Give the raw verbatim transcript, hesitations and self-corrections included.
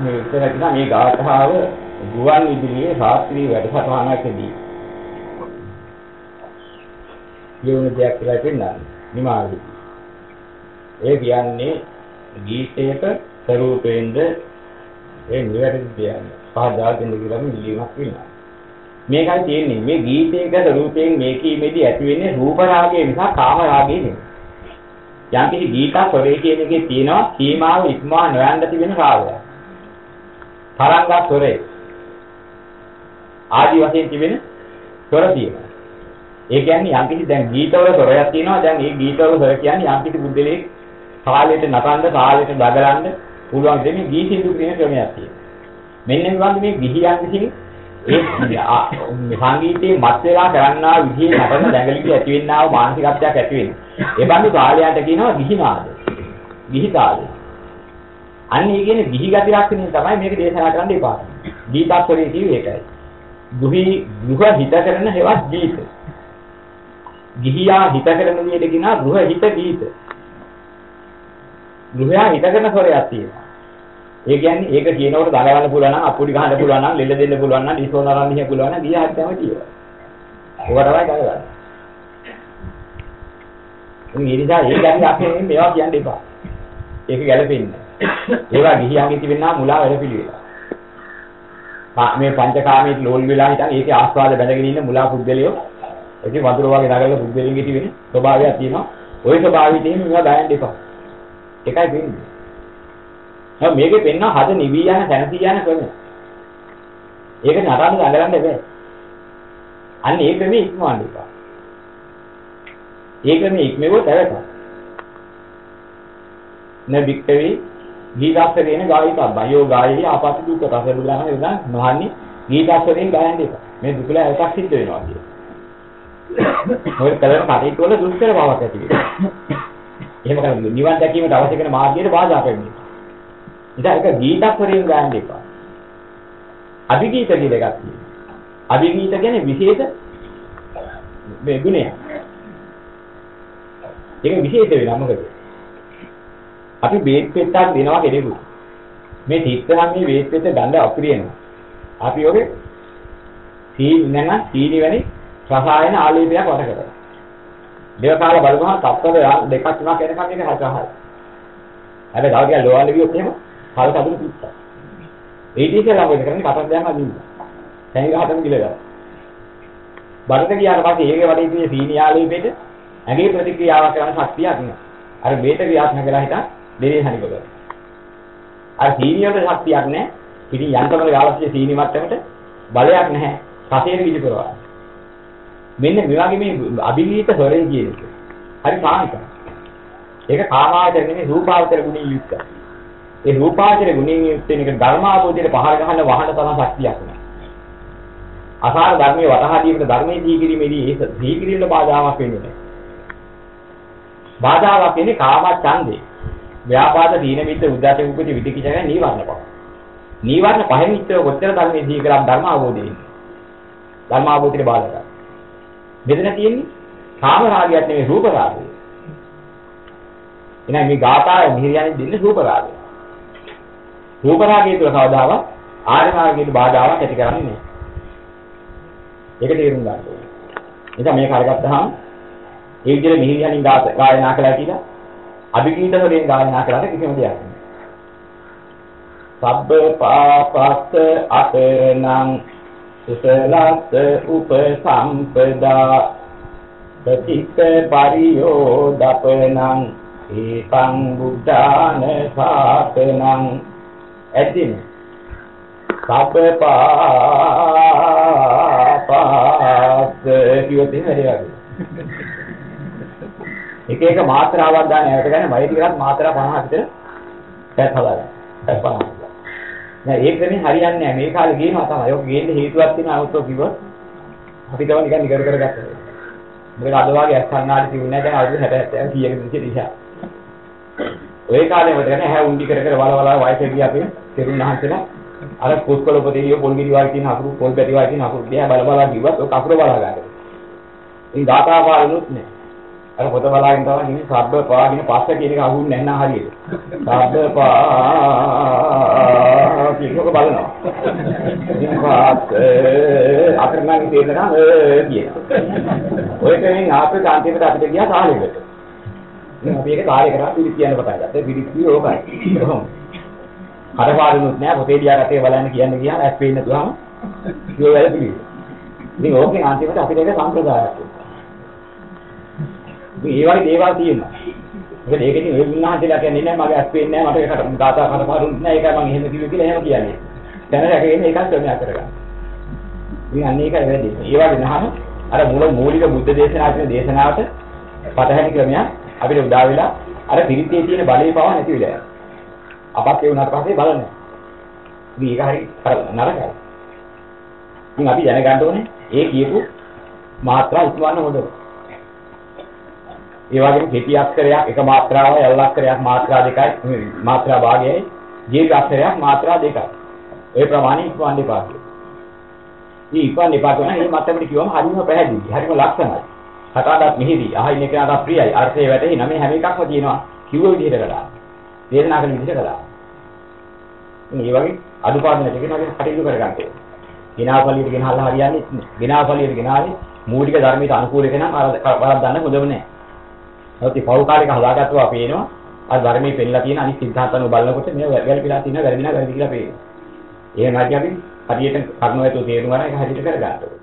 මේ විතර හිනා මේ ගාථාව ගුවන් විදුලියේ ශාස්ත්‍රීය වැඩසටහනකදී යොමු දෙයක් කියලා පෙන්නනවා නිමාවි. ඒ කියන්නේ ගීතයක ස්වරූපයෙන්ද ඒ නිවැරදි කියන්නේ පහදා දෙන්න කියලා මිලීමක් වෙනවා. මේකයි තියෙන්නේ මේ ගීතයක ස්වරූපයෙන් මේකීමේදී ඇති වෙන්නේ රූප රාගය නිසා කාම රාගය නෙමෙයි. යම් කිසි ගීත ස්වරේ කියන එකේ තියෙනවා සීමාව ඉක්මවා නොයන්න තිබෙන රාගය. තරංග ස්වරේ ආදි වශයෙන් තිබෙන ස්වර තියෙනවා. ඒ කියන්නේ යම් කිසි දැන් ගීතවල ස්වරයක් තියෙනවා. දැන් මේ ගීතවල ස්වර කියන්නේ යම් කිසි බුද්ධලේ කාලයට නටන්න කාලයට දගලන්න පුළුවන් දෙන්නේ ගී සින්දු කියන ක්‍රමයක් තියෙනවා. මෙන්න මේ වගේ මේ ගිහියන් විසින් ඒ සංගීතයේ මත් වේලා කරන්නා විදිහේ නටන දැඟලිලි ඇති වෙන්නා වූ මානසිකත්වයක් ඇති වෙනවා. ඒ බඳු කාලයන්ට කියනවා ගිහිනාද. ගිහිතාද. අන්න ඒ කියන්නේ ගිහි ගති ලක්ෂණය තමයි මේක දේශනා කරන්න එපා. ගීතාස්වරේ කිව්වේ ඒකයි. ගුහි ගෘහ හිත කරන හේවත් ගීත. ගිහියා හිත කරන විදිහට කියනවා ගෘහ හිත ගීත. ගෘහයා හිත කරන ස්වරයක් තියෙනවා. ඒ කියන්නේ ඒක කියනකොට දඟලන්න පුළුවන් නම් අපුඩි ගහන්න පුළුවන් නම් ලෙල්ල දෙන්න පුළුවන් නම් ඩිසෝන අරන් ඉන්න පුළුවන් නම් ගියා හරියටම කියනවා. ඕක තමයි දඟලන්නේ. මේ නිසා ඒ ගැන්නේ අපි මේවා කියන්න එපා. ඒක ගැලපෙන්නේ. ඒවා ගිහියන්ගේ තිබෙනා මුලා වැඩ පිළිවෙල. මේ පංචකාමයේ ලෝල් වෙලා හිටන් ඒකේ ආස්වාද බැඳගෙන ඉන්න මුලා පුද්ගලයෝ ඒකේ වතුර වගේ දඟලන පුද්ගලයන්ගේ තිබෙන ස්වභාවයක් තියෙනවා. ওই ස්වභාවයෙන් එහෙම මේවා ගයන්න එපා. ඒකයි වෙන්නේ. දැන් මේකේ පෙන්න හද නිවි යන දැනසී යන ක්‍රමය. ඒක නරඹ දඟලන්න බෑ. අන්න ඒ ක්‍රමෙ ඉක්මවන්න එපා. ඒ ක්‍රමෙ ඉක්මවුවොත් ඇවත. නබික්කවේ ගීතාස්වරයෙන් ගායිකා බයෝ ගායී ආපත් දුක රස බුදුරණ එනවා නොහන්නේ ගීතාස්වරයෙන් ගායන්න එපා. මේ දුකල එකක් සිද්ධ වෙනවා කියන්නේ. මොකද කලන කටයුතු වල දුෂ්කර බවක් ඇති වෙනවා. එහෙම කරන්නේ නිවන් දැකීමට අවශ්‍ය කරන මාර්ගයට බාධා වෙන්නේ. ඉතින් ඒක ගීතස්වරයෙන් ගායන්න එපා. අභිගීත කියලා එකක් තියෙනවා. අභිගීත කියන්නේ විශේෂ මේ ගුණය. ඒක විශේෂ වෙනවා මොකද? අපි බේත් පෙත්තක් දෙනවා කෙනෙකුට. මේ තිත්තරම් මේ බේත් පෙත්ත ගඳ අප්‍රියනවා. අපි ඔගේ සීනි නැන සීනි වැනි රසායන ආලේපයක් වට කරනවා. දේව කාල බලපහම තත්පර දෙකක් තුනක් එනකම් මේක හරහයි. හැබැයි තව ටිකක් ලෝවල් ගියොත් එහෙම කල් කඩුණු පිටා. ඒ ටිකලා මොකද කරන්නේ කටක් දැම්මම දින්න. දැන් ගහතම ගිලලා. බඩට ගියාට පස්සේ ඒකේ වටේ තියෙන සීනි ආලේපෙට ඇගේ ප්‍රතික්‍රියාවක් කරන්න ශක්තියක් නෑ. අර බේත ක්‍රියාත්මක කරලා හිටන් දෙවියන් හනිප කරනවා. අර සීනි වලට ශක්තියක් නෑ. ඉතින් යන්ත්‍රවල ගාලස්සේ සීනි මට්ටමට බලයක් නැහැ. රසයෙන් විදි කරනවා. මෙන්න මේ වගේ මේ අභිනීත ස්වරය කියන එක. හරි සාහිත්‍යය. ඒක කාමාවචර නෙමෙයි රූපාවචර ගුණයෙන් යුක්තයි. ඒ රූපාවචර ගුණයෙන් යුක්ත වෙන එක ධර්මාභෝධයට පහර ගහන වහන තරම් ශක්තියක් නෑ. අසාර ධර්මයේ වටහා දීමට ධර්මයේ දීකිරීමේදී ඒ දීකිරීමේ බාධාවක් වෙන්නේ නැහැ. බාධාවක් වෙන්නේ කාම ඡන්දේ. ව්‍යාපාද දීන මිද්ද උද්දච්ච උපදී විතිකිච්ඡා නීවරණ පහ. නීවරණ පහෙන් ඉතර කොච්චර ධර්මයේ දී කරා ධර්ම අවබෝධය වෙන්නේ. ධර්ම අවබෝධයට බාධා. මෙතන තියෙන්නේ කාම රාගයක් නෙමෙයි රූප රාගය. එහෙනම් මේ ගාථාවේ මිහිරියන්නේ දෙන්නේ රූප රාගය. රූප රාගය තුළ කවදාවත් ආර්ය මාර්ගයට බාධාවක් ඇති කරන්නේ නැහැ. ඒක තේරුම් ගන්න ඕනේ. එතන මේක හරගත්තාම ඒ විදිහට මිහිරියනින් ගායනා කළා කියලා අභිගීත වලින් ගායනා කළාට කිසිම දෙයක් නෑ. සබ්බ පාපස්ස අතරණං සුසලස්ස උපසම්පදා ප්‍රතික්ඛ පරියෝදපනං ඒකං බුද්ධාන සාතනං එදින සබ්බ පාපස්ස කියෝතේ හරියට එක එක මාත්‍රාවක් ගන්න යට ගන්න වෛද්‍ය කරත් මාත්‍රා පනහක් විතර පැත් හදාගන්න. පැත් පනහක්. නෑ ඒක නෙමෙයි හරියන්නේ නෑ. මේ කාලේ ගේනවා තමයි. ඔක ගේන්න හේතුවක් තියෙනවා අවුස්සෝ කිව්වොත් අපි තව නිකන් නිකර කරගත්තා. මේක අද වාගේ අස්කන්නාඩි තිබුණේ නැහැ. දැන් අවුරුදු හැට හැත්තෑ කීයක විතර ඉතිහා. ඔය කාලේ මට ගන්න හැ උන්ඩි කර කර වල වල වයසේ ගියා අපි තෙරුන් අහන්සලා අර කුස්කොළ පොතේලිය පොල් ගිරි වගේ තියෙන අකුරු පොල් පැටි වගේ තියෙන අකුරු දිහා බල බල කිව්වත් ඔක අකුරු බලා ගන්න. ඉතින් දාතා පාලුත් නෑ. අර පොත බලාගෙන තමයි ඉන්නේ සබ්බ පාගෙන පස්ස කියන එක අහුන්නේ නැහැ නා හරියට. සබ්බ පා බලනවා. ඉතින් වාත් අතරමං තේරෙනවා කියන. ඔය කෙනෙක් ආපේ කාන්තියට අපිට ගියා කාලෙකට. ඉතින් අපි ඒක කාලේ කරා පිළි කියන්න පටන් ගත්තා. පිළි කිව්ව ඕකයි. කොහොම? හරපාරුනුත් නෑ පොතේ දිහා රටේ බලන්න කියන්න ගියාම ඇස් පේන්නේ නැතුවම කිව්ව වැඩ පිළි. ඉතින් ඕකෙන් අන්තිමට අපිට ඒක සම්ප්‍රදායක්. ඉතින් ඒ වගේ දේවල් තියෙනවා. මොකද ඒක ඉතින් ඒ වින්නාන්තලා කියන්නේ නෑ මගේ ඇස් පේන්නේ නෑ මට ඒකට දාතා හරපාරුනුත් නෑ ඒකයි මම එහෙම කිව්වේ කියලා එහෙම කියන්නේ. දැන් රැකගෙන ඒකත් ක්‍රමයක් කරගන්න. ඉතින් අන්න ඒකයි වැඩි. ඒ වගේ නහම අර මුල මූලික බුද්ධ දේශනා කියන දේශනාවට පටහැනි ක්‍රමයක් අපිට උදා වෙලා අර පිරිතේ තියෙන බලේ පාව නැති වෙලා යනවා. අපත් ඒ උනාට පස්සේ බලන්නේ. ඉතින් ඒක හරි නරකයි. ඉතින් අපි දැනගන්න ඕනේ ඒ කියපු මාත්‍රා ඉක්මවන්න හොඳ. ඒ වගේම කෙටි අක්ෂරයක් එක මාත්‍රාවයි යල් අක්ෂරයක් මාත්‍රා දෙකයි මාත්‍රා භාගයයි දීර්ඝ අක්ෂරයක් මාත්‍රා දෙකයි. ඒ ප්‍රමාණය ඉක්මවන්න එපා. මේ ඉක්මවන්න එපා කියන මේ මතකෙට කිව්වම හරිම පැහැදිලි. හරිම ලක්ෂණයි. කතාවක් මෙහිදී අහින්න කෙනාට ප්‍රියයි. අර්ථය වැටෙයි. නම් හැම එකක්ම තියෙනවා. කිව්ව විදිහට කළා. දේශනා කරන විදිහට කළා. මේ වගේ අදුපාඩු නැති කෙනාගේ කටයුතු කරගන්න ඕනේ. ගිනාපලියට ගෙනහල්ලා හරියන්නේ නැහැ. ගිනාපලියට ගෙනාවේ මූලික ධර්මයට අනුකූල කෙනා වරක් දන්න හොඳම නැහැ. නැත්නම් පෞකාරික හදාගත්තා පේනවා. අර ධර්මයේ පෙන්නලා තියෙන අනිත් සිද්ධාන්තන බලනකොට මේ වැරදිලා තියෙනවා වැරදිනා වැරදි කියලා පේනවා. එහෙම නැති අපි හරියට කර්ණවේතු තේරුම් ගන්න එක හරියට කරගන්න ඕනේ.